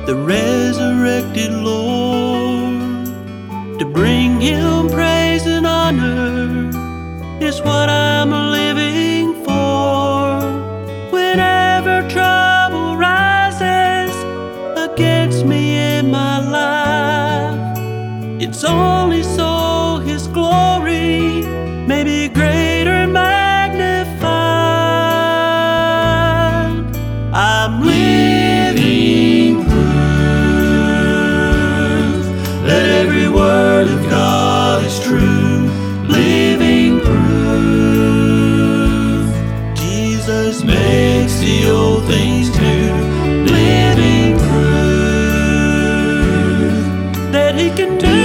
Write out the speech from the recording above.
the resurrected Lord. To bring Him praise and honor is what I'm living for. Whenever trouble rises against me in my life, it's only so His glory may be greater and magnified. I'm living proof that every word of God is true. Living proof Jesus makes the old things new. Living proof that He can do